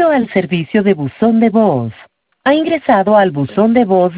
Bienvenido al servicio de buzón de voz. Ha ingresado al buzón de voz